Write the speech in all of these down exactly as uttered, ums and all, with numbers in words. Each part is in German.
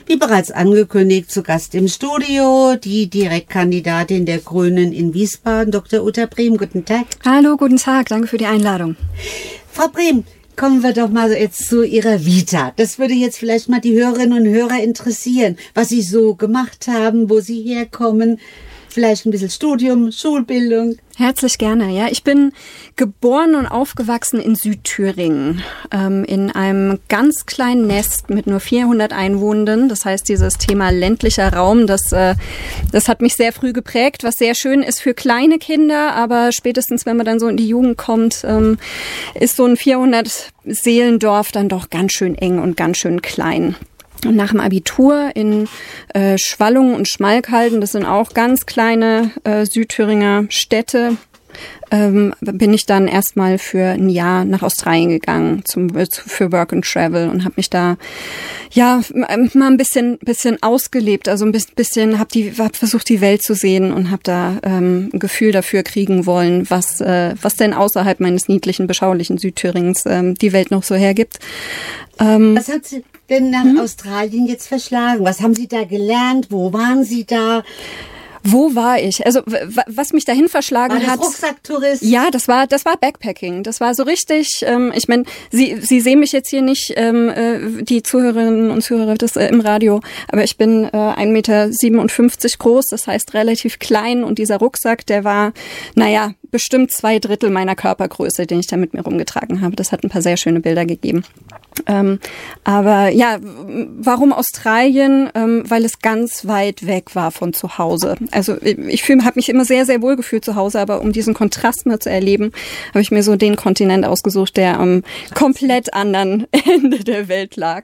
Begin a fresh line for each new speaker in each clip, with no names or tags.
Wie bereits angekündigt, zu Gast im Studio die Direktkandidatin der Grünen in Wiesbaden, Doktor Uta Brehm. Guten Tag.
Hallo, guten Tag. Danke für die Einladung.
Frau Brehm, kommen wir doch mal jetzt zu Ihrer Vita. Das würde jetzt vielleicht mal die Hörerinnen und Hörer interessieren, was Sie so gemacht haben, wo Sie herkommen. Vielleicht ein bisschen Studium, Schulbildung.
Herzlich gerne. Ja, ich bin geboren und aufgewachsen in Südthüringen, ähm, in einem ganz kleinen Nest mit nur vierhundert Einwohnenden. Das heißt, dieses Thema ländlicher Raum, das, äh, das hat mich sehr früh geprägt, was sehr schön ist für kleine Kinder. Aber spätestens, wenn man dann so in die Jugend kommt, ähm, ist so ein vierhundert-Seelendorf dann doch ganz schön eng und ganz schön klein. Und nach dem Abitur in äh, Schwallungen und Schmalkalden, das sind auch ganz kleine äh, Südthüringer Städte, ähm, bin ich dann erstmal für ein Jahr nach Australien gegangen zum, für Work and Travel und habe mich da ja mal ein bisschen bisschen ausgelebt, also ein bisschen habe die hab versucht die Welt zu sehen und habe da ähm, ein Gefühl dafür kriegen wollen, was äh, was denn außerhalb meines niedlichen beschaulichen Südthüringens ähm, die Welt noch so hergibt.
Ähm, was hat Sie denn nach hm? Australien jetzt verschlagen? Was haben Sie da gelernt? Wo waren Sie da?
Wo war ich? Also w- was mich dahin verschlagen
war das
hat.
Rucksacktourist?
Ja, das war das war Backpacking. Das war so richtig. Ähm, ich meine, Sie Sie sehen mich jetzt hier nicht, ähm, äh, die Zuhörerinnen und Zuhörer das äh, im Radio, aber ich bin äh, ein Meter siebenundfünfzig groß. Das heißt relativ klein und dieser Rucksack, der war, naja, bestimmt zwei Drittel meiner Körpergröße, den ich da mit mir rumgetragen habe. Das hat ein paar sehr schöne Bilder gegeben. Ähm, aber ja, warum Australien? Ähm, weil es ganz weit weg war von zu Hause. Also ich, ich habe mich immer sehr, sehr wohl gefühlt zu Hause, aber um diesen Kontrast mal zu erleben, habe ich mir so den Kontinent ausgesucht, der am komplett anderen Ende der Welt lag.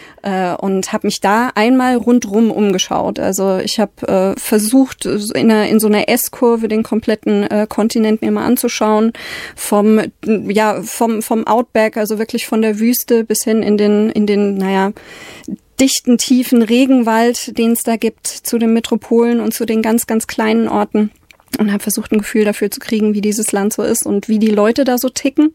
Und habe mich da einmal rundrum umgeschaut. Also ich habe äh, versucht, in, einer, in so einer S-Kurve den kompletten äh, Kontinent mir mal anzuschauen. Vom ja vom vom Outback, also wirklich von der Wüste bis hin in den in den naja dichten, tiefen Regenwald, den es da gibt, zu den Metropolen und zu den ganz, ganz kleinen Orten. Und habe versucht, ein Gefühl dafür zu kriegen, wie dieses Land so ist und wie die Leute da so ticken.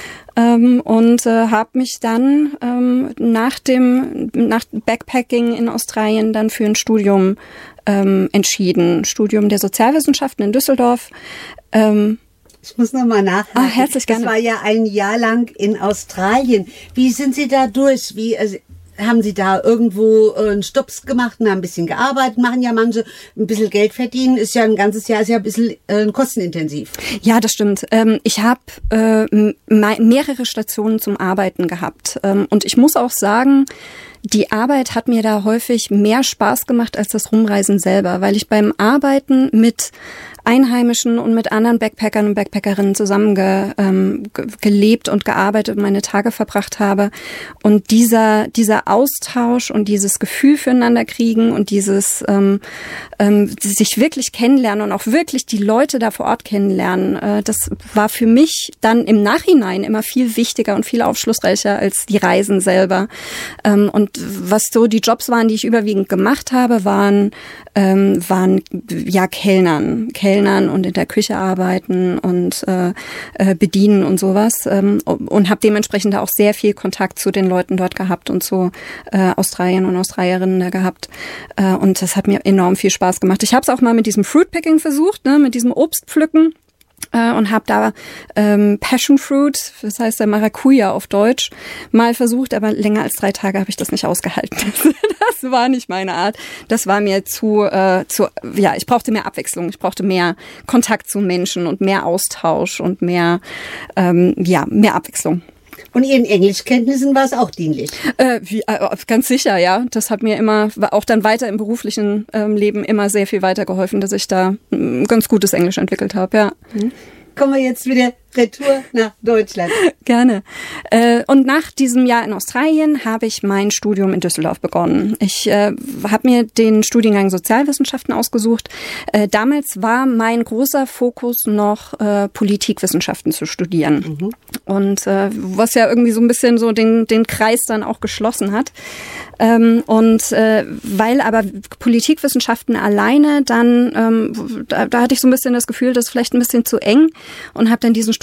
Ähm, und äh, habe mich dann ähm, nach dem nach Backpacking in Australien dann für ein Studium ähm, entschieden. Studium der Sozialwissenschaften in Düsseldorf. Ähm,
Ich muss noch mal nachhaken.
Ah, herzlich gerne.
Das war ja ein Jahr lang in Australien. Wie sind Sie da durch? Wie also, haben Sie da irgendwo äh, einen Stops gemacht und haben ein bisschen gearbeitet? Machen ja manche ein bisschen Geld verdienen. Ist ja ein ganzes Jahr, ist ja ein bisschen äh, kostenintensiv.
Ja, das stimmt. Ähm, ich habe äh, m- mehrere Stationen zum Arbeiten gehabt. Ähm, und ich muss auch sagen, die Arbeit hat mir da häufig mehr Spaß gemacht als das Rumreisen selber, weil ich beim Arbeiten mit Einheimischen und mit anderen Backpackern und Backpackerinnen zusammen ge, ähm, ge, gelebt und gearbeitet und meine Tage verbracht habe. Und dieser dieser Austausch und dieses Gefühl füreinander kriegen und dieses ähm, ähm, sich wirklich kennenlernen und auch wirklich die Leute da vor Ort kennenlernen, äh, das war für mich dann im Nachhinein immer viel wichtiger und viel aufschlussreicher als die Reisen selber. Ähm, und was so die Jobs waren, die ich überwiegend gemacht habe, waren ähm, waren ja Kellnern, Kellnern und in der Küche arbeiten und äh, äh, bedienen und sowas ähm, und habe dementsprechend auch sehr viel Kontakt zu den Leuten dort gehabt und zu äh, Australiern und Australierinnen da gehabt äh, und das hat mir enorm viel Spaß gemacht. Ich habe es auch mal mit diesem Fruitpicking versucht, ne, mit diesem Obstpflücken. Und habe da ähm, Passion Fruit, das heißt der Maracuja auf Deutsch, mal versucht, aber länger als drei Tage habe ich das nicht ausgehalten. Das war nicht meine Art. Das war mir zu, äh, zu ja, ich brauchte mehr Abwechslung, ich brauchte mehr Kontakt zu Menschen und mehr Austausch und mehr, ähm, ja, mehr Abwechslung.
Und Ihren Englischkenntnissen war es auch dienlich?
Äh, wie, äh, ganz sicher, ja. Das hat mir immer, auch dann weiter im beruflichen ähm, Leben immer sehr viel weitergeholfen, dass ich da ein ganz gutes Englisch entwickelt habe, ja.
Mhm. Kommen wir jetzt wieder retour nach Deutschland.
Gerne. Äh, und nach diesem Jahr in Australien habe ich mein Studium in Düsseldorf begonnen. Ich äh, habe mir den Studiengang Sozialwissenschaften ausgesucht. Äh, damals war mein großer Fokus noch äh, Politikwissenschaften zu studieren. Mhm. Und äh, was ja irgendwie so ein bisschen so den, den Kreis dann auch geschlossen hat. Ähm, und äh, weil aber Politikwissenschaften alleine dann, ähm, da, da hatte ich so ein bisschen das Gefühl, das ist vielleicht ein bisschen zu eng und habe dann diesen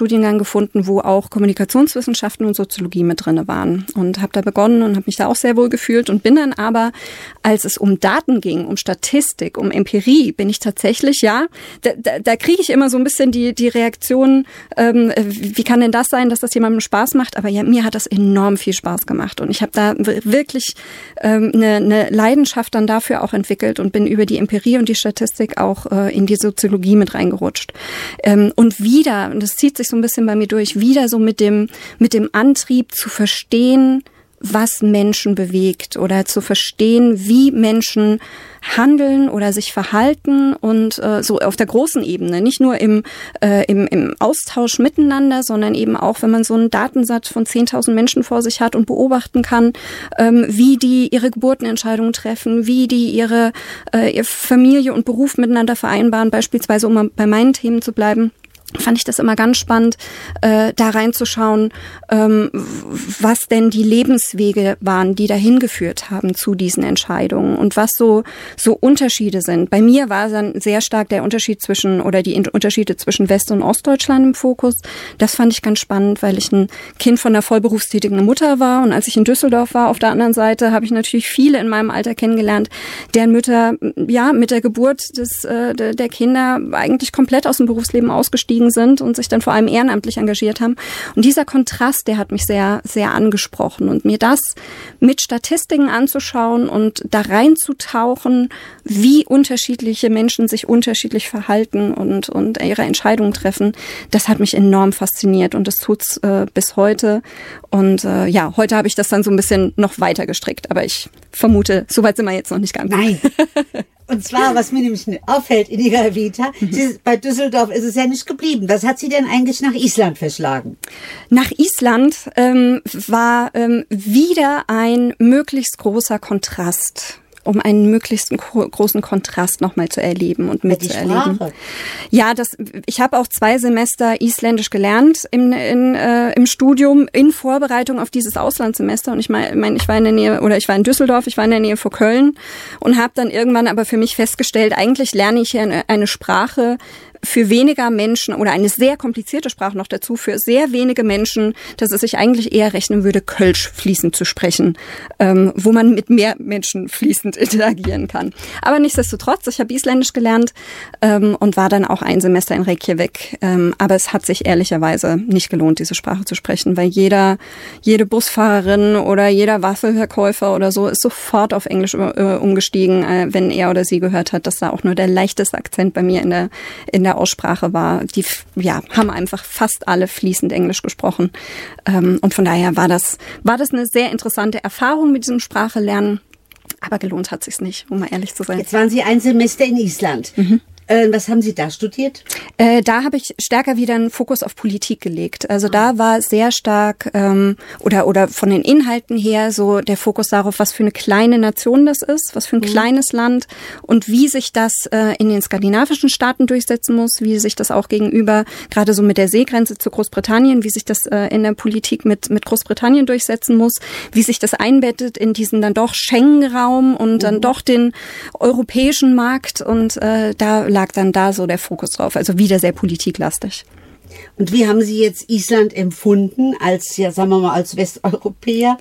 Studiengang gefunden, wo auch Kommunikationswissenschaften und Soziologie mit drinne waren und habe da begonnen und habe mich da auch sehr wohl gefühlt und bin dann aber, als es um Daten ging, um Statistik, um Empirie, bin ich tatsächlich, ja, da, da, da kriege ich immer so ein bisschen die, die Reaktion, ähm, wie kann denn das sein, dass das jemandem Spaß macht? Aber ja, mir hat das enorm viel Spaß gemacht und ich habe da wirklich ähm, eine, eine Leidenschaft dann dafür auch entwickelt und bin über die Empirie und die Statistik auch äh, in die Soziologie mit reingerutscht. Ähm, und wieder, und das zieht sich so ein bisschen bei mir durch, wieder so mit dem, mit dem Antrieb zu verstehen, was Menschen bewegt oder zu verstehen, wie Menschen handeln oder sich verhalten und äh, so auf der großen Ebene, nicht nur im, äh, im, im Austausch miteinander, sondern eben auch, wenn man so einen Datensatz von zehntausend Menschen vor sich hat und beobachten kann, ähm, wie die ihre Geburtenentscheidungen treffen, wie die ihre, äh, ihre Familie und Beruf miteinander vereinbaren, beispielsweise, um mal bei meinen Themen zu bleiben. Fand ich das immer ganz spannend, äh, da reinzuschauen, ähm, was denn die Lebenswege waren, die dahin geführt haben zu diesen Entscheidungen und was so so Unterschiede sind. Bei mir war dann sehr stark der Unterschied zwischen oder die Unterschiede zwischen West- und Ostdeutschland im Fokus. Das fand ich ganz spannend, weil ich ein Kind von einer vollberufstätigen Mutter war und als ich in Düsseldorf war, auf der anderen Seite, habe ich natürlich viele in meinem Alter kennengelernt, deren Mütter ja mit der Geburt des äh, der Kinder eigentlich komplett aus dem Berufsleben ausgestiegen sind und sich dann vor allem ehrenamtlich engagiert haben. Und dieser Kontrast, der hat mich sehr, sehr angesprochen. Und mir das mit Statistiken anzuschauen und da reinzutauchen, wie unterschiedliche Menschen sich unterschiedlich verhalten und, und ihre Entscheidungen treffen, das hat mich enorm fasziniert und das tut's äh, bis heute. Und äh, ja, heute habe ich das dann so ein bisschen noch weiter gestrickt. Aber ich vermute, so weit sind wir jetzt noch nicht ganz.
Nein. Und zwar, was mir nämlich auffällt in Ihrer Vita, mhm. Sie, bei Düsseldorf ist es ja nicht geblieben. Was hat Sie denn eigentlich nach Island verschlagen?
Nach Island ähm, war ähm, wieder ein möglichst großer Kontrast, um einen möglichst großen Kontrast nochmal zu erleben und mitzuerleben. Ja, das, ich habe auch zwei Semester Isländisch gelernt im, in, äh, im Studium in Vorbereitung auf dieses Auslandssemester. Und ich meine, ich war in der Nähe, oder ich war in Düsseldorf, ich war in der Nähe von Köln und habe dann irgendwann aber für mich festgestellt, eigentlich lerne ich hier eine, eine Sprache für weniger Menschen oder eine sehr komplizierte Sprache noch dazu, für sehr wenige Menschen, dass es sich eigentlich eher rechnen würde, Kölsch fließend zu sprechen, ähm, wo man mit mehr Menschen fließend interagieren kann. Aber nichtsdestotrotz, ich habe Isländisch gelernt ähm, und war dann auch ein Semester in Reykjavik. Ähm, aber es hat sich ehrlicherweise nicht gelohnt, diese Sprache zu sprechen, weil jeder, jede Busfahrerin oder jeder Waffelverkäufer oder so ist sofort auf Englisch äh, umgestiegen, äh, wenn er oder sie gehört hat, dass da auch nur der leichteste Akzent bei mir in der in der Aussprache war. Die ja, haben einfach fast alle fließend Englisch gesprochen. Ähm, und von daher war das, war das eine sehr interessante Erfahrung mit diesem Sprachelernen. Aber gelohnt hat sich's nicht, um mal ehrlich zu sein.
Jetzt waren Sie ein Semester in Island. Mhm. Was haben Sie da studiert?
Äh, da habe ich stärker wieder einen Fokus auf Politik gelegt. Also da war sehr stark ähm, oder oder von den Inhalten her so der Fokus darauf, was für eine kleine Nation das ist, was für ein mhm. kleines Land und wie sich das äh, in den skandinavischen Staaten durchsetzen muss, wie sich das auch gegenüber, gerade so mit der Seegrenze zu Großbritannien, wie sich das äh, in der Politik mit mit Großbritannien durchsetzen muss, wie sich das einbettet in diesen dann doch Schengen-Raum und mhm. dann doch den europäischen Markt und äh, da lag dann da so der Fokus drauf, also wieder sehr politiklastig.
Und wie haben Sie jetzt Island empfunden als, ja, sagen wir mal, als Westeuropäer?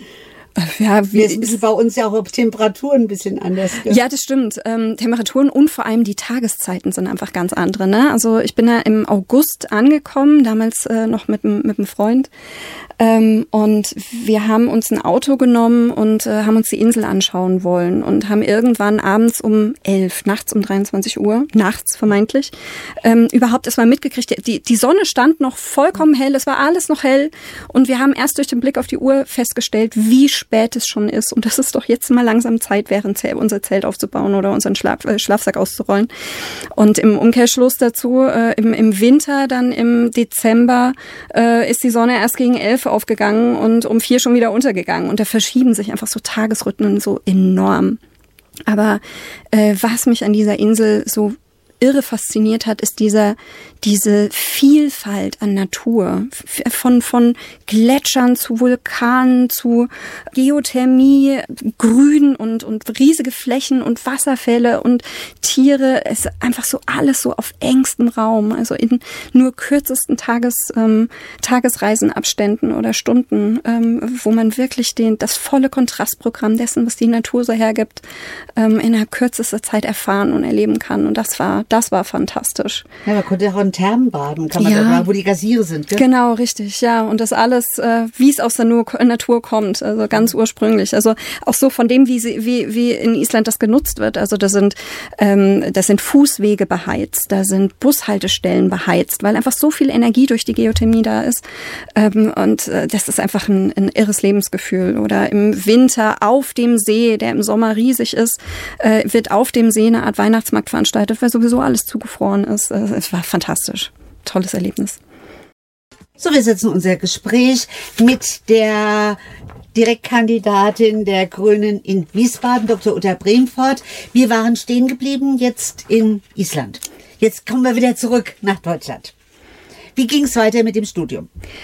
Ja, wie
ist bei uns ja auch auf Temperaturen ein bisschen anders.
Ja, ja das stimmt. Ähm, Temperaturen und vor allem die Tageszeiten sind einfach ganz andere. Ne? Also ich bin da im August angekommen, damals äh, noch mit mit einem Freund. Ähm, und wir haben uns ein Auto genommen und äh, haben uns die Insel anschauen wollen und haben irgendwann abends um elf, nachts um dreiundzwanzig Uhr, nachts vermeintlich, ähm, überhaupt erstmal mitgekriegt, die, die Sonne stand noch vollkommen hell, es war alles noch hell und wir haben erst durch den Blick auf die Uhr festgestellt, wie spät es schon ist und dass es doch jetzt mal langsam Zeit wäre, unser Zelt aufzubauen oder unseren Schlaf, äh, Schlafsack auszurollen. Und im Umkehrschluss dazu, äh, im, im Winter, dann im Dezember, äh, ist die Sonne erst gegen elf aufgegangen und um vier schon wieder untergegangen. Und da verschieben sich einfach so Tagesrhythmen so enorm. Aber äh, was mich an dieser Insel so irre fasziniert hat, ist dieser, diese Vielfalt an Natur. Von, von Gletschern zu Vulkanen, zu Geothermie, Grün und, und riesige Flächen und Wasserfälle und Tiere. Es ist einfach so alles so auf engstem Raum, also in nur kürzesten Tages, ähm, Tagesreisenabständen oder Stunden, ähm, wo man wirklich den, das volle Kontrastprogramm dessen, was die Natur so hergibt, ähm, innerhalb kürzester Zeit erfahren und erleben kann. Und das war, das war fantastisch.
Ja, man konnte auch in Thermen baden, kann man ja, da, wo die Geysire sind. Gell?
Genau, richtig, ja. Und das alles, äh, wie es aus der Natur kommt, also ganz ursprünglich. Also auch so von dem, wie sie, wie, wie in Island das genutzt wird. Also da sind, ähm, das sind Fußwege beheizt, da sind Bushaltestellen beheizt, weil einfach so viel Energie durch die Geothermie da ist. Ähm, und äh, das ist einfach ein, ein irres Lebensgefühl. Oder im Winter auf dem See, der im Sommer riesig ist, äh, wird auf dem See eine Art Weihnachtsmarkt veranstaltet, weil sowieso alles zugefroren ist. Äh, es war fantastisch. Tolles Erlebnis.
So, wir setzen unser Gespräch mit der Direktkandidatin der Grünen in Wiesbaden, Doktor Uta Brehm, fort. Wir waren stehen geblieben jetzt in Island. Jetzt kommen wir wieder zurück nach Deutschland. Wie ging es weiter mit dem Studium?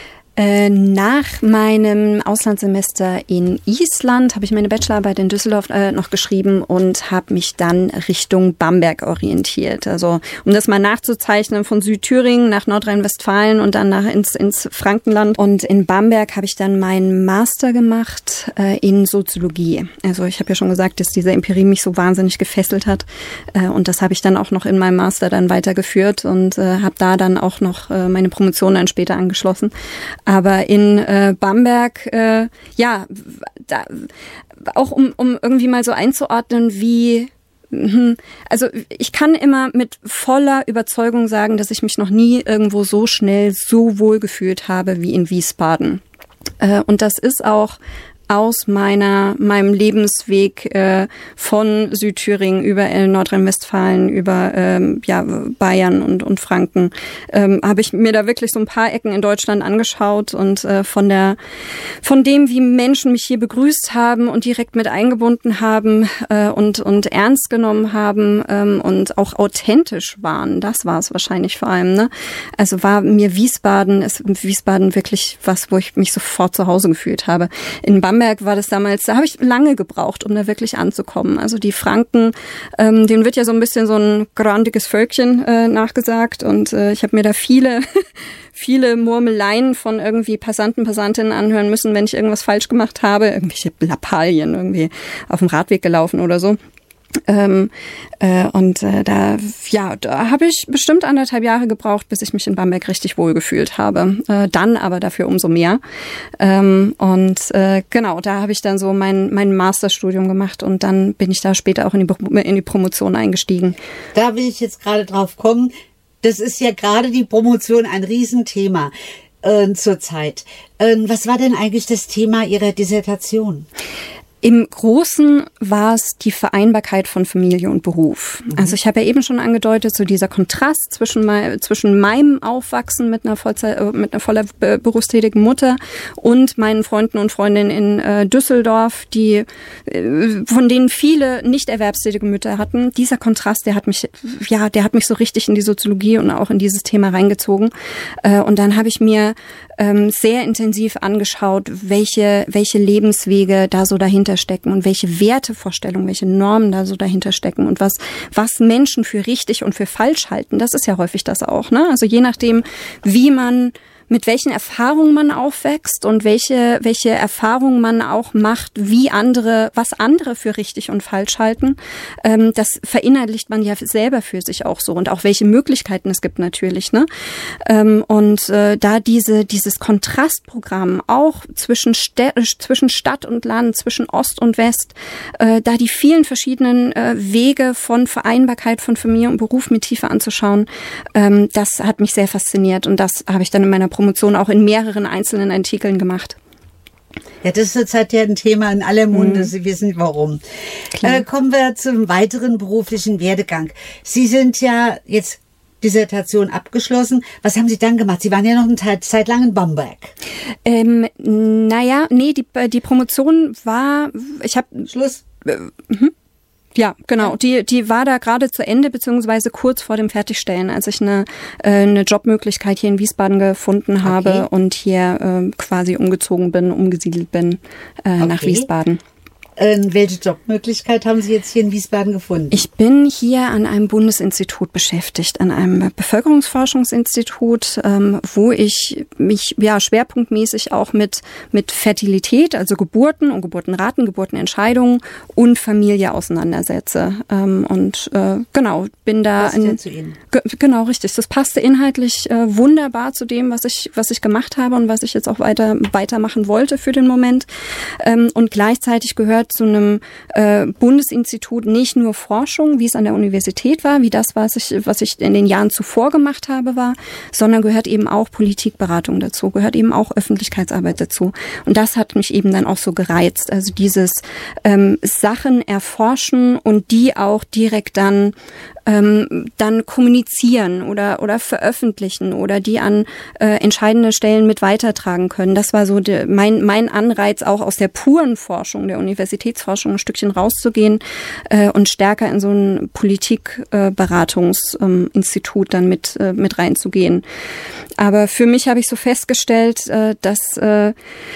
Nach meinem Auslandssemester in Island habe ich meine Bachelorarbeit in Düsseldorf äh, noch geschrieben und habe mich dann Richtung Bamberg orientiert. Also um das mal nachzuzeichnen, von Südthüringen nach Nordrhein-Westfalen und dann nach ins, ins Frankenland. Und in Bamberg habe ich dann meinen Master gemacht äh, in Soziologie. Also ich habe ja schon gesagt, dass diese Empirie mich so wahnsinnig gefesselt hat. Äh, und das habe ich dann auch noch in meinem Master dann weitergeführt und äh, habe da dann auch noch äh, meine Promotion dann später angeschlossen. Aber in äh, Bamberg, äh, ja, da, auch um, um irgendwie mal so einzuordnen, wie, mh, also ich kann immer mit voller Überzeugung sagen, dass ich mich noch nie irgendwo so schnell so wohl gefühlt habe wie in Wiesbaden. Äh, und das ist auch aus meiner meinem Lebensweg äh, von Südthüringen über äh, Nordrhein-Westfalen, über ähm, ja Bayern und und Franken, ähm, habe ich mir da wirklich so ein paar Ecken in Deutschland angeschaut und äh, von der von dem, wie Menschen mich hier begrüßt haben und direkt mit eingebunden haben äh, und und ernst genommen haben ähm, und auch authentisch waren. Das war es wahrscheinlich vor allem. Ne? Also war mir Wiesbaden, ist Wiesbaden wirklich was, wo ich mich sofort zu Hause gefühlt habe. In Bamberg war das damals, da habe ich lange gebraucht, um da wirklich anzukommen. Also die Franken, ähm, denen wird ja so ein bisschen so ein grandiges Völkchen äh, nachgesagt und äh, ich habe mir da viele, viele Murmeleien von irgendwie Passanten, Passantinnen anhören müssen, wenn ich irgendwas falsch gemacht habe, irgendwelche Lappalien irgendwie auf dem Radweg gelaufen oder so. Ähm, äh, und äh, da, ja, da habe ich bestimmt anderthalb Jahre gebraucht, bis ich mich in Bamberg richtig wohl gefühlt habe. Äh, dann aber dafür umso mehr. Ähm, und äh, genau, da habe ich dann so mein mein Masterstudium gemacht und dann bin ich da später auch in die, in die Promotion eingestiegen.
Da will ich jetzt gerade drauf kommen. Das ist ja gerade die Promotion ein Riesenthema äh, zurzeit. Äh, was war denn eigentlich das Thema Ihrer Dissertation?
Im Großen war es die Vereinbarkeit von Familie und Beruf. Mhm. Also ich habe ja eben schon angedeutet, so dieser Kontrast zwischen, mein, zwischen meinem Aufwachsen mit einer, Vollzeit, mit einer voller berufstätigen Mutter und meinen Freunden und Freundinnen in äh, Düsseldorf, die äh, von denen viele nicht erwerbstätige Mütter hatten. Dieser Kontrast, der hat mich, ja, der hat mich so richtig in die Soziologie und auch in dieses Thema reingezogen. Äh, und dann habe ich mir ähm, sehr intensiv angeschaut, welche, welche Lebenswege da so dahinter stecken und welche Wertevorstellungen, welche Normen da so dahinter stecken und was, was Menschen für richtig und für falsch halten. Das ist ja häufig das auch, ne? Also je nachdem, wie man, mit welchen Erfahrungen man aufwächst und welche, welche Erfahrungen man auch macht, wie andere, was andere für richtig und falsch halten, ähm, das verinnerlicht man ja selber für sich auch so und auch welche Möglichkeiten es gibt natürlich, ne? Ähm, und äh, da diese, dieses Kontrastprogramm auch zwischen, Städ- zwischen Stadt und Land, zwischen Ost und West, äh, da die vielen verschiedenen äh, Wege von Vereinbarkeit von Familie und Beruf mit Tiefe anzuschauen, ähm, das hat mich sehr fasziniert und das habe ich dann in meiner Promotion auch in mehreren einzelnen Artikeln gemacht.
Ja, das ist zurzeit ja ein Thema in aller Munde. Mhm. Sie wissen warum. Äh, kommen wir zum weiteren beruflichen Werdegang. Sie sind ja jetzt Dissertation abgeschlossen. Was haben Sie dann gemacht? Sie waren ja noch eine Zeit lang in Bamberg.
Ähm, naja, nee, die, die Promotion war, ich habe...
Schluss.
Äh, mhm. Ja, genau. Ja. Die die war da gerade zu Ende, beziehungsweise kurz vor dem Fertigstellen, als ich eine, äh, eine Jobmöglichkeit hier in Wiesbaden gefunden habe okay. und hier äh, quasi umgezogen bin, umgesiedelt bin äh, okay. nach Wiesbaden.
Ähm, welche Jobmöglichkeit haben Sie jetzt hier in Wiesbaden gefunden?
Ich bin hier an einem Bundesinstitut beschäftigt, an einem Bevölkerungsforschungsinstitut, ähm, wo ich mich ja schwerpunktmäßig auch mit mit Fertilität, also Geburten und Geburtenraten, Geburtenentscheidungen und Familie auseinandersetze. Ähm, und äh, genau, bin da
Passt ja zu Ihnen.
Ge- genau, richtig. Das passte inhaltlich äh, wunderbar zu dem, was ich was ich gemacht habe und was ich jetzt auch weiter weitermachen wollte für den Moment. Ähm, und gleichzeitig gehört zu einem äh, Bundesinstitut nicht nur Forschung, wie es an der Universität war, wie das, was ich, was ich in den Jahren zuvor gemacht habe, war, sondern gehört eben auch Politikberatung dazu, gehört eben auch Öffentlichkeitsarbeit dazu. Und das hat mich eben dann auch so gereizt. Also dieses ähm, Sachen erforschen und die auch direkt dann ähm, dann kommunizieren oder oder veröffentlichen oder die an äh, entscheidende Stellen mit weitertragen können. Das war so de, mein mein Anreiz, auch aus der puren Forschung, der Universitätsforschung ein Stückchen rauszugehen äh, und stärker in so ein Politikberatungsinstitut äh, dann mit äh, mit reinzugehen. Aber für mich habe ich so festgestellt, äh, dass äh,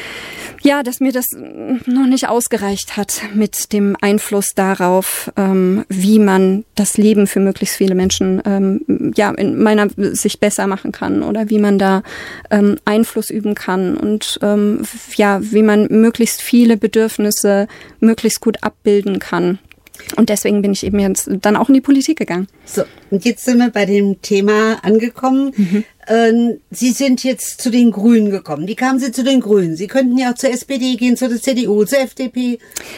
Ja, dass mir das noch nicht ausgereicht hat mit dem Einfluss darauf, ähm, wie man das Leben für möglichst viele Menschen ähm, ja in meiner Sicht besser machen kann oder wie man da ähm, Einfluss üben kann und ähm, ja, wie man möglichst viele Bedürfnisse möglichst gut abbilden kann. Und deswegen bin ich eben jetzt dann auch in die Politik gegangen.
So, und jetzt sind wir bei dem Thema angekommen. Mhm. Ähm, Sie sind jetzt zu den Grünen gekommen. Wie kamen Sie zu den Grünen? Sie könnten ja auch zur S P D gehen, zur C D U, zur F D P.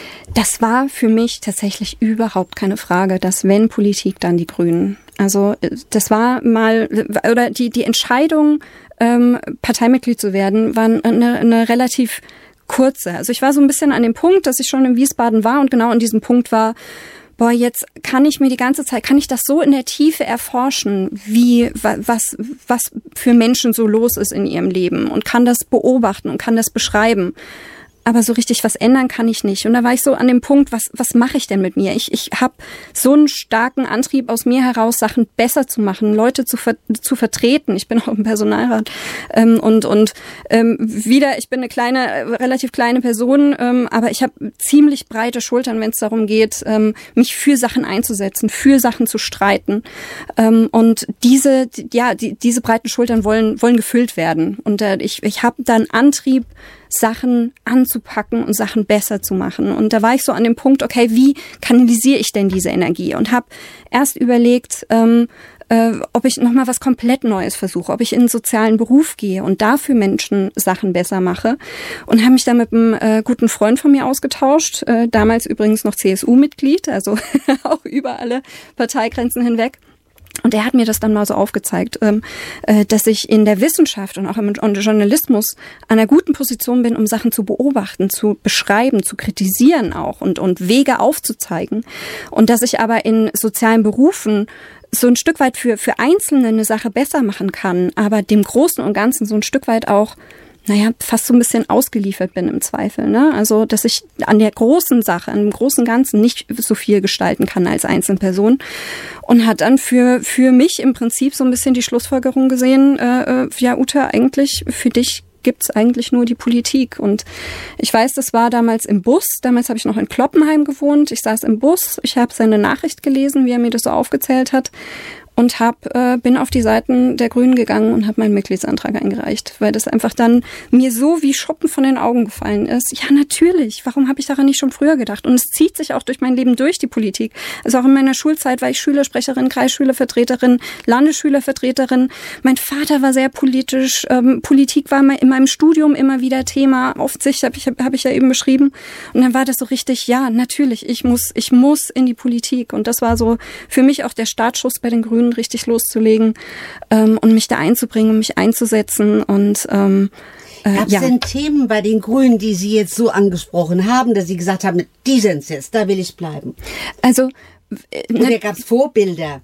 Das war für mich tatsächlich überhaupt keine Frage, dass wenn Politik, dann die Grünen. Also das war mal, oder die, die Entscheidung, ähm, Parteimitglied zu werden, war eine, eine relativ kurze. Also ich war so ein bisschen an dem Punkt, dass ich schon in Wiesbaden war und genau an diesem Punkt war, boah, jetzt kann ich mir die ganze Zeit, kann ich das so in der Tiefe erforschen, wie, was, was für Menschen so los ist in ihrem Leben und kann das beobachten und kann das beschreiben. Aber so richtig was ändern kann ich nicht. Und da war ich so an dem Punkt, was was mache ich denn mit mir? Ich ich habe so einen starken Antrieb aus mir heraus, Sachen besser zu machen, Leute zu ver- zu vertreten. Ich bin auch im Personalrat ähm, und und ähm, wieder, ich bin eine kleine, relativ kleine Person, ähm, aber ich habe ziemlich breite Schultern, wenn es darum geht, ähm, mich für Sachen einzusetzen, für Sachen zu streiten. Ähm, und diese ja die, diese breiten Schultern wollen wollen gefüllt werden. Und äh, ich ich habe dann Antrieb, Sachen anzupacken und Sachen besser zu machen. Und da war ich so an dem Punkt, okay, wie kanalisiere ich denn diese Energie? Und habe erst überlegt, ähm, äh, ob ich nochmal was komplett Neues versuche, ob ich in einen sozialen Beruf gehe und dafür Menschen Sachen besser mache. Und habe mich da mit einem äh, guten Freund von mir ausgetauscht, äh, damals übrigens noch C S U-Mitglied, also auch über alle Parteigrenzen hinweg. Und er hat mir das dann mal so aufgezeigt, dass ich in der Wissenschaft und auch im Journalismus an einer guten Position bin, um Sachen zu beobachten, zu beschreiben, zu kritisieren auch und, und Wege aufzuzeigen. Und dass ich aber in sozialen Berufen so ein Stück weit für, für Einzelne eine Sache besser machen kann, aber dem Großen und Ganzen so ein Stück weit auch naja, fast so ein bisschen ausgeliefert bin im Zweifel, ne? Also, dass ich an der großen Sache, an dem großen Ganzen nicht so viel gestalten kann als Einzelperson. Und hat dann für für mich im Prinzip so ein bisschen die Schlussfolgerung gesehen, äh, ja, Ute, eigentlich für dich gibt's eigentlich nur die Politik. Und ich weiß, das war damals im Bus. Damals habe ich noch in Kloppenheim gewohnt. Ich saß im Bus, ich habe seine Nachricht gelesen, wie er mir das so aufgezählt hat. Und hab, äh, bin auf die Seiten der Grünen gegangen und habe meinen Mitgliedsantrag eingereicht, weil das einfach dann mir so wie Schuppen von den Augen gefallen ist. Ja, natürlich. Warum habe ich daran nicht schon früher gedacht? Und es zieht sich auch durch mein Leben durch, die Politik. Also auch in meiner Schulzeit war ich Schülersprecherin, Kreisschülervertreterin, Landesschülervertreterin. Mein Vater war sehr politisch. Ähm, Politik war in meinem Studium immer wieder Thema. Auf sich habe ich, hab ich ja eben beschrieben. Und dann war das so richtig, ja, natürlich, ich muss, ich muss in die Politik. Und das war so für mich auch der Startschuss bei den Grünen, richtig loszulegen ähm, und mich da einzubringen und mich einzusetzen. Und ähm, äh,
Gab es
ja.
denn Themen bei den Grünen, die Sie jetzt so angesprochen haben, dass Sie gesagt haben, die sind's jetzt, da will ich bleiben?
Also
äh, Oder gab es Vorbilder?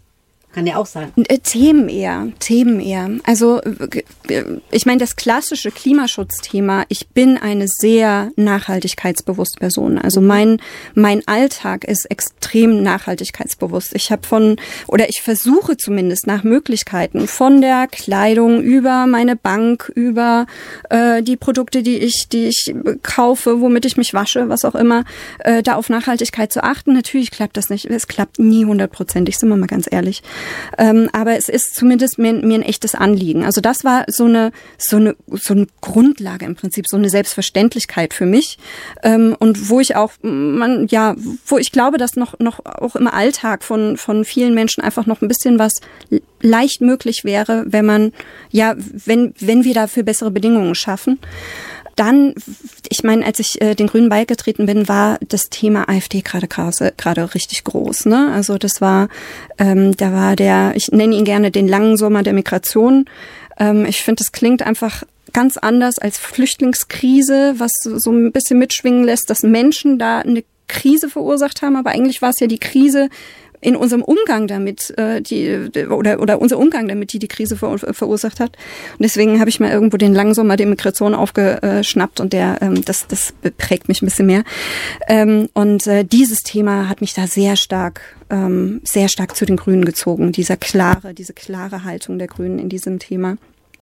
Kann ja auch sein.
Themen eher, Themen eher. Also ich meine, das klassische Klimaschutzthema, ich bin eine sehr nachhaltigkeitsbewusste Person. Also mein mein Alltag ist extrem nachhaltigkeitsbewusst. Ich habe von, oder ich versuche zumindest nach Möglichkeiten, von der Kleidung über meine Bank, über äh, die Produkte, die ich die ich kaufe, womit ich mich wasche, was auch immer, äh, da auf Nachhaltigkeit zu achten. Natürlich klappt das nicht. Es klappt nie hundertprozentig, sind wir mal ganz ehrlich. Ähm, aber es ist zumindest mir, mir ein echtes Anliegen. Also das war so eine so eine so eine Grundlage im Prinzip, so eine Selbstverständlichkeit für mich, ähm, und wo ich auch man ja, wo ich glaube, dass noch noch auch im Alltag von von vielen Menschen einfach noch ein bisschen was leicht möglich wäre, wenn man ja, wenn wenn wir dafür bessere Bedingungen schaffen. Dann, ich meine, als ich äh, den Grünen beigetreten bin, war das Thema AfD gerade gerade richtig groß. Ne? Also das war, ähm, da war der, ich nenne ihn gerne den langen Sommer der Migration. Ähm, ich finde, das klingt einfach ganz anders als Flüchtlingskrise, was so ein bisschen mitschwingen lässt, dass Menschen da eine Krise verursacht haben. Aber eigentlich war es ja die Krise in unserem Umgang damit, äh, die oder oder unser Umgang damit, die die Krise ver, verursacht hat. Und deswegen habe ich mal irgendwo den langen Sommer der Migration aufgeschnappt und der ähm, das das prägt mich ein bisschen mehr. Ähm, und äh, dieses Thema hat mich da sehr stark ähm, sehr stark zu den Grünen gezogen. Dieser klare diese klare Haltung der Grünen in diesem Thema.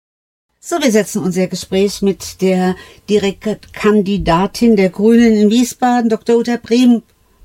So, wir setzen unser Gespräch mit der Direktkandidatin der Grünen in Wiesbaden, Doktor Uta Brehm,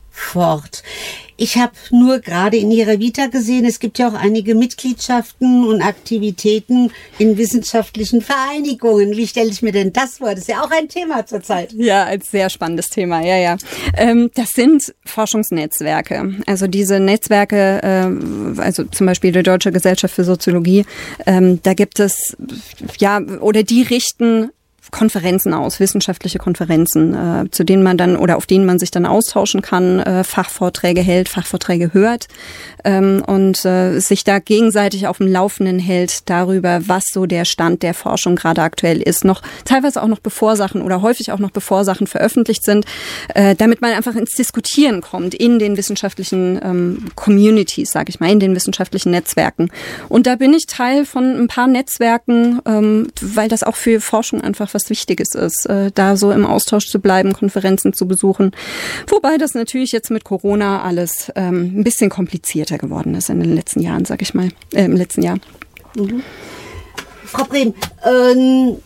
fort. Ich habe nur gerade in Ihrer Vita gesehen, es gibt ja auch einige Mitgliedschaften und Aktivitäten in wissenschaftlichen Vereinigungen. Wie stelle ich mir denn das vor? Das ist ja auch ein Thema zurzeit.
Ja, ein sehr spannendes Thema, ja, ja. Ähm, das sind Forschungsnetzwerke. Also diese Netzwerke, äh, also zum Beispiel die Deutsche Gesellschaft für Soziologie, ähm, da gibt es, ja, oder die richten Konferenzen aus, wissenschaftliche Konferenzen, äh, zu denen man dann oder auf denen man sich dann austauschen kann, äh, Fachvorträge hält, Fachvorträge hört ähm, und äh, sich da gegenseitig auf dem Laufenden hält darüber, was so der Stand der Forschung gerade aktuell ist. Noch teilweise auch noch bevor Sachen oder häufig auch noch bevor Sachen veröffentlicht sind, äh, damit man einfach ins Diskutieren kommt in den wissenschaftlichen ähm, Communities, sage ich mal, in den wissenschaftlichen Netzwerken. Und da bin ich Teil von ein paar Netzwerken, ähm, weil das auch für Forschung einfach was Wichtiges ist, äh, da so im Austausch zu bleiben, Konferenzen zu besuchen. Wobei das natürlich jetzt mit Corona alles ähm, ein bisschen komplizierter geworden ist in den letzten Jahren, sag ich mal, äh, im letzten Jahr.
Mhm. Frau Brehm, ähm,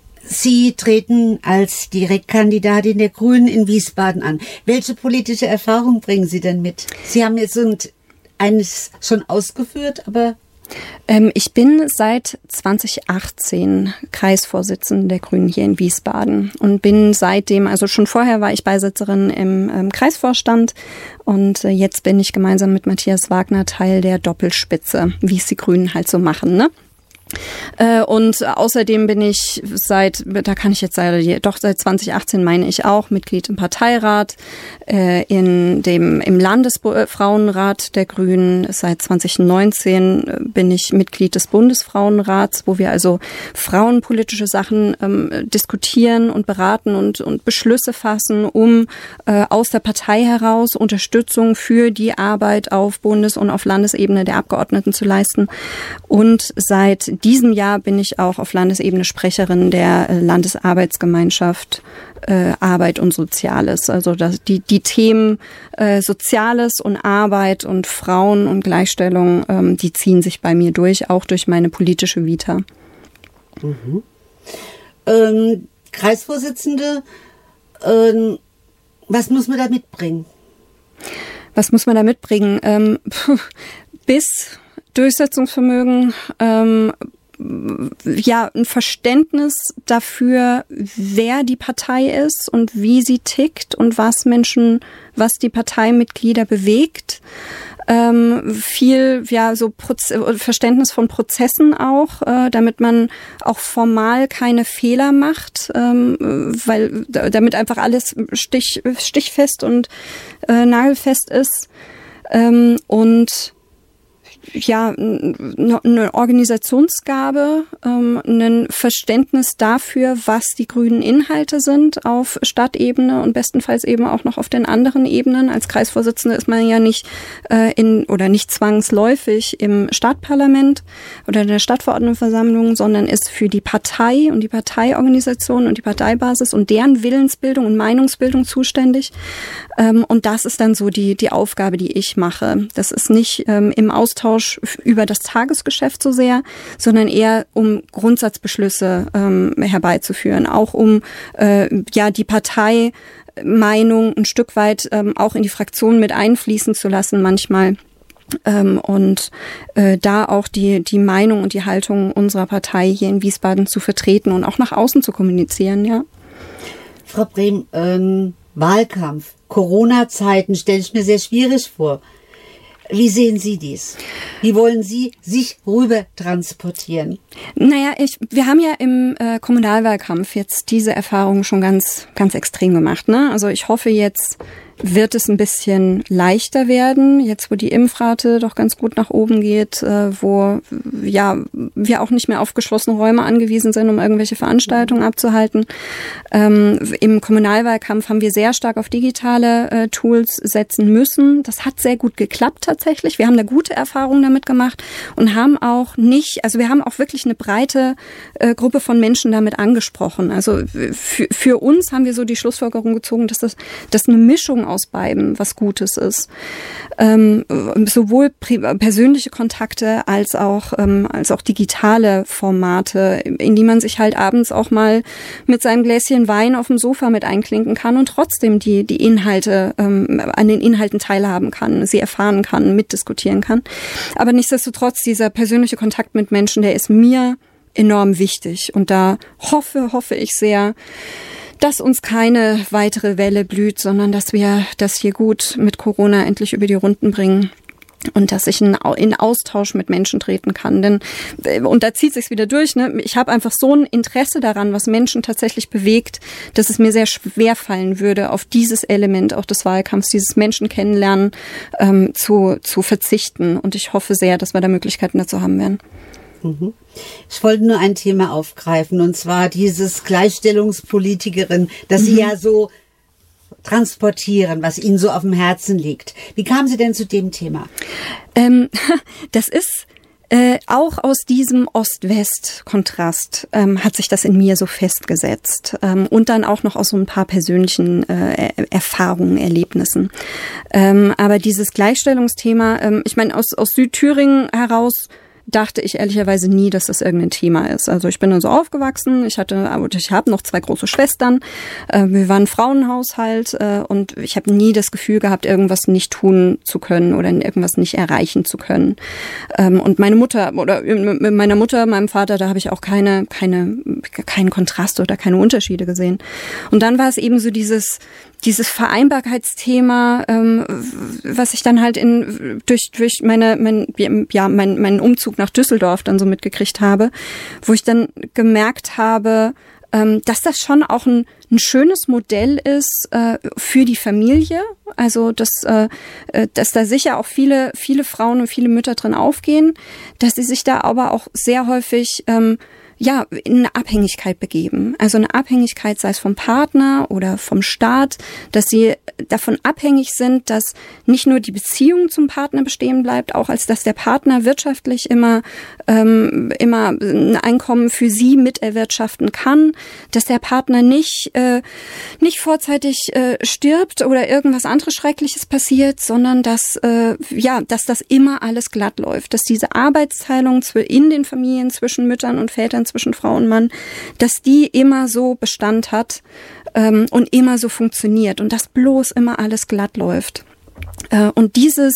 Sie treten als Direktkandidatin der Grünen in Wiesbaden an. Welche politische Erfahrung bringen Sie denn mit? Sie haben jetzt eines schon ausgeführt, aber
Ähm, ich bin seit zwanzig achtzehn Kreisvorsitzende der Grünen hier in Wiesbaden und bin seitdem, also schon vorher war ich Beisitzerin im ähm, Kreisvorstand und äh, jetzt bin ich gemeinsam mit Matthias Wagner Teil der Doppelspitze, wie es die Grünen halt so machen, ne? Äh, und außerdem bin ich seit, da kann ich jetzt seit, doch seit zwanzig achtzehn meine ich auch, Mitglied im Parteirat, äh, in dem, im Landesfrauenrat der Grünen. Seit zwanzig neunzehn bin ich Mitglied des Bundesfrauenrats, wo wir also frauenpolitische Sachen ähm, diskutieren und beraten und, und Beschlüsse fassen, um äh, aus der Partei heraus Unterstützung für die Arbeit auf Bundes- und auf Landesebene der Abgeordneten zu leisten. Und seit diesem Jahr bin ich auch auf Landesebene Sprecherin der Landesarbeitsgemeinschaft äh, Arbeit und Soziales. Also das, die, die Themen äh, Soziales und Arbeit und Frauen und Gleichstellung, ähm, die ziehen sich bei mir durch, auch durch meine politische Vita.
Mhm. Ähm, Kreisvorsitzende, ähm, was muss man da mitbringen?
Was muss man da mitbringen? Ähm, pf, bis Durchsetzungsvermögen, ähm, ja, ein Verständnis dafür, wer die Partei ist und wie sie tickt und was Menschen, was die Parteimitglieder bewegt. Ähm, viel, ja, so Proze- Verständnis von Prozessen auch, äh, damit man auch formal keine Fehler macht, ähm, weil damit einfach alles stich, stichfest und äh, nagelfest ist. Ähm, und ja, eine Organisationsgabe, ähm, ein Verständnis dafür, was die grünen Inhalte sind auf Stadtebene und bestenfalls eben auch noch auf den anderen Ebenen. Als Kreisvorsitzende ist man ja nicht äh, in oder nicht zwangsläufig im Stadtparlament oder in der Stadtverordnetenversammlung, sondern ist für die Partei und die Parteiorganisation und die Parteibasis und deren Willensbildung und Meinungsbildung zuständig. Ähm, und das ist dann so die die Aufgabe, die ich mache. Das ist nicht ähm, im Austausch über das Tagesgeschäft so sehr, sondern eher um Grundsatzbeschlüsse ähm, herbeizuführen, auch um äh, ja die Parteimeinung ein Stück weit ähm, auch in die Fraktion mit einfließen zu lassen manchmal. Ähm, und äh, da auch die die Meinung und die Haltung unserer Partei hier in Wiesbaden zu vertreten und auch nach außen zu kommunizieren, ja.
Frau Brehm, ähm, Wahlkampf, Corona-Zeiten stelle ich mir sehr schwierig vor. Wie sehen Sie dies? Wie wollen Sie sich rüber transportieren?
Naja, ich, wir haben ja im äh, Kommunalwahlkampf jetzt diese Erfahrung schon ganz, ganz extrem gemacht, ne? Also ich hoffe jetzt, wird es ein bisschen leichter werden, jetzt wo die Impfrate doch ganz gut nach oben geht, äh, wo ja wir auch nicht mehr auf geschlossene Räume angewiesen sind, um irgendwelche Veranstaltungen abzuhalten. Ähm, im Kommunalwahlkampf haben wir sehr stark auf digitale äh, Tools setzen müssen. Das hat sehr gut geklappt tatsächlich. Wir haben eine gute Erfahrung damit gemacht und haben auch nicht, also wir haben auch wirklich eine breite äh, Gruppe von Menschen damit angesprochen. Also für, für uns haben wir so die Schlussfolgerung gezogen, dass das dass eine Mischung aus beiden was Gutes ist. Ähm, sowohl persönliche Kontakte als auch, ähm, als auch digitale Formate, in die man sich halt abends auch mal mit seinem Gläschen Wein auf dem Sofa mit einklinken kann und trotzdem die, die Inhalte, ähm, an den Inhalten teilhaben kann, sie erfahren kann, mitdiskutieren kann. Aber nichtsdestotrotz, dieser persönliche Kontakt mit Menschen, der ist mir enorm wichtig. Und da hoffe, hoffe ich sehr, dass uns keine weitere Welle blüht, sondern dass wir das hier gut mit Corona endlich über die Runden bringen und dass ich in, in Austausch mit Menschen treten kann. Denn, und da zieht sich's wieder durch, ne? Ich habe einfach so ein Interesse daran, was Menschen tatsächlich bewegt, dass es mir sehr schwer fallen würde, auf dieses Element auch des Wahlkampfs, dieses Menschen kennenlernen, ähm, zu, zu verzichten. Und ich hoffe sehr, dass wir da Möglichkeiten dazu haben werden.
Ich wollte nur ein Thema aufgreifen, und zwar dieses Gleichstellungspolitikerin, das mhm. Sie ja so transportieren, was Ihnen so auf dem Herzen liegt. Wie kamen Sie denn zu dem Thema?
Ähm, das ist äh, auch aus diesem Ost-West-Kontrast ähm, hat sich das in mir so festgesetzt. Ähm, und dann auch noch aus so ein paar persönlichen äh, Erfahrungen, Erlebnissen. Ähm, aber dieses Gleichstellungsthema, ähm, ich meine, aus, aus Südthüringen heraus dachte ich ehrlicherweise nie, dass das irgendein Thema ist. Also ich bin dann so aufgewachsen, ich hatte, ich habe noch zwei große Schwestern, äh, wir waren ein Frauenhaushalt äh, und ich habe nie das Gefühl gehabt, irgendwas nicht tun zu können oder irgendwas nicht erreichen zu können. Ähm, und meine Mutter oder mit meiner Mutter, meinem Vater, da habe ich auch keine, keine, keinen Kontrast oder keine Unterschiede gesehen. Und dann war es eben so dieses Dieses Vereinbarkeitsthema, ähm, was ich dann halt in durch durch meine mein ja mein meinen Umzug nach Düsseldorf dann so mitgekriegt habe, wo ich dann gemerkt habe, ähm, dass das schon auch ein, ein schönes Modell ist äh, für die Familie. Also dass äh, dass da sicher auch viele viele Frauen und viele Mütter drin aufgehen, dass sie sich da aber auch sehr häufig ähm, ja, in eine Abhängigkeit begeben. Also eine Abhängigkeit, sei es vom Partner oder vom Staat, dass sie davon abhängig sind, dass nicht nur die Beziehung zum Partner bestehen bleibt, auch als dass der Partner wirtschaftlich immer ähm, immer ein Einkommen für sie miterwirtschaften kann, dass der Partner nicht äh, nicht vorzeitig äh, stirbt oder irgendwas anderes Schreckliches passiert, sondern dass äh, ja, dass das immer alles glatt läuft, dass diese Arbeitsteilung in den Familien zwischen Müttern und Vätern, zwischen Frau und Mann, dass die immer so Bestand hat ähm, und immer so funktioniert und dass bloß immer alles glatt läuft. Äh, und dieses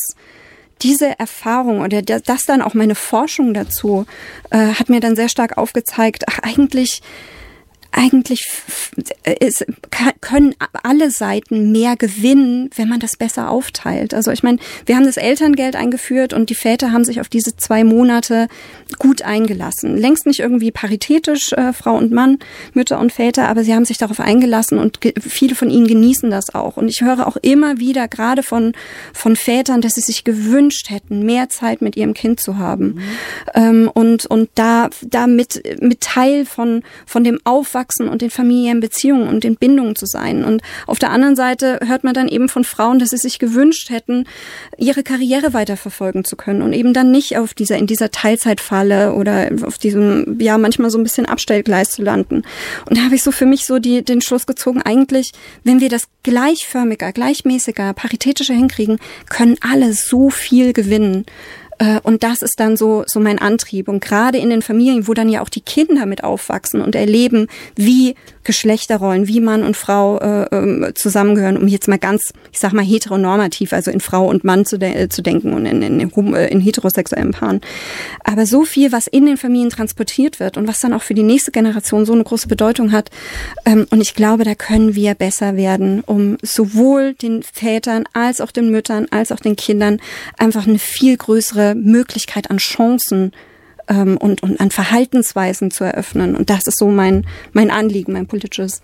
diese Erfahrung oder das dann auch meine Forschung dazu äh, hat mir dann sehr stark aufgezeigt, ach eigentlich eigentlich es können alle Seiten mehr gewinnen, wenn man das besser aufteilt. Also ich meine, wir haben das Elterngeld eingeführt und die Väter haben sich auf diese zwei Monate gut eingelassen. Längst nicht irgendwie paritätisch, äh, Frau und Mann, Mütter und Väter, aber sie haben sich darauf eingelassen und ge- viele von ihnen genießen das auch. Und ich höre auch immer wieder, gerade von, von Vätern, dass sie sich gewünscht hätten, mehr Zeit mit ihrem Kind zu haben. Mhm. Ähm, und, und da, da mit, mit Teil von, von dem Aufwachsen und den familiären Beziehungen und den Bindungen zu sein. Und auf der anderen Seite hört man dann eben von Frauen, dass sie sich gewünscht hätten, ihre Karriere weiterverfolgen zu können und eben dann nicht auf dieser, in dieser Teilzeitfalle oder auf diesem, ja, manchmal so ein bisschen Abstellgleis zu landen. Und da habe ich so für mich so die, den Schluss gezogen, eigentlich, wenn wir das gleichförmiger, gleichmäßiger, paritätischer hinkriegen, können alle so viel gewinnen. Und das ist dann so so mein Antrieb. Und gerade in den Familien, wo dann ja auch die Kinder mit aufwachsen und erleben, wie Geschlechterrollen, wie Mann und Frau äh, zusammengehören, um jetzt mal ganz, ich sag mal, heteronormativ, also in Frau und Mann zu, de- zu denken und in, in, in heterosexuellen Paaren. Aber so viel, was in den Familien transportiert wird und was dann auch für die nächste Generation so eine große Bedeutung hat. Ähm, und ich glaube, da können wir besser werden, um sowohl den Vätern als auch den Müttern als auch den Kindern einfach eine viel größere Möglichkeit an Chancen ähm, und, und an Verhaltensweisen zu eröffnen. Und das ist so mein, mein Anliegen, mein politisches.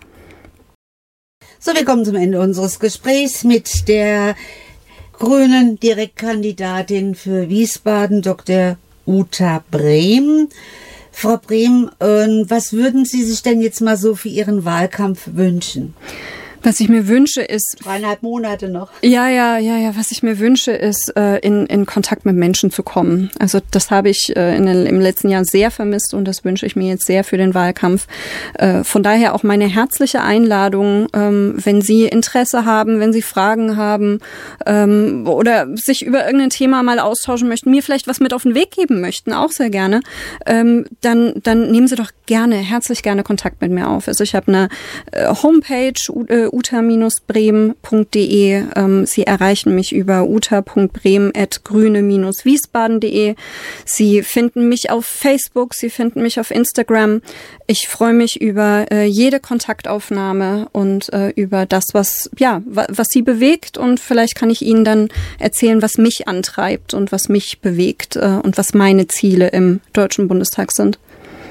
So, wir kommen zum Ende unseres Gesprächs mit der grünen Direktkandidatin für Wiesbaden, Doktor Uta Brehm. Frau Brehm, äh, was würden Sie sich denn jetzt mal so für Ihren Wahlkampf wünschen?
Was ich mir wünsche, ist...
Dreieinhalb Monate noch.
Ja, ja, ja, ja. Was ich mir wünsche, ist, äh, in, in Kontakt mit Menschen zu kommen. Also das habe ich äh, in den, im letzten Jahr sehr vermisst und das wünsche ich mir jetzt sehr für den Wahlkampf. Äh, von daher auch meine herzliche Einladung, ähm, wenn Sie Interesse haben, wenn Sie Fragen haben ähm, oder sich über irgendein Thema mal austauschen möchten, mir vielleicht was mit auf den Weg geben möchten, auch sehr gerne, ähm, dann, dann nehmen Sie doch gerne, herzlich gerne Kontakt mit mir auf. Also ich habe eine äh, Homepage, äh, uta Bindestrich bremen Punkt de. Ähm, Sie erreichen mich über uta Punkt bremen at grüne Bindestrich wiesbaden Punkt de. Sie finden mich auf Facebook, Sie finden mich auf Instagram. Ich freue mich über äh, jede Kontaktaufnahme und äh, über das, was ja, was Sie bewegt, und vielleicht kann ich Ihnen dann erzählen, was mich antreibt und was mich bewegt äh, und was meine Ziele im Deutschen Bundestag sind.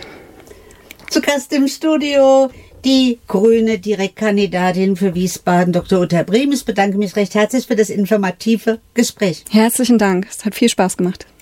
Zu Gast im Studio die grüne Direktkandidatin für Wiesbaden, Doktor Uta Brehm. Ich bedanke mich recht herzlich für das informative Gespräch.
Herzlichen Dank. Es hat viel Spaß gemacht.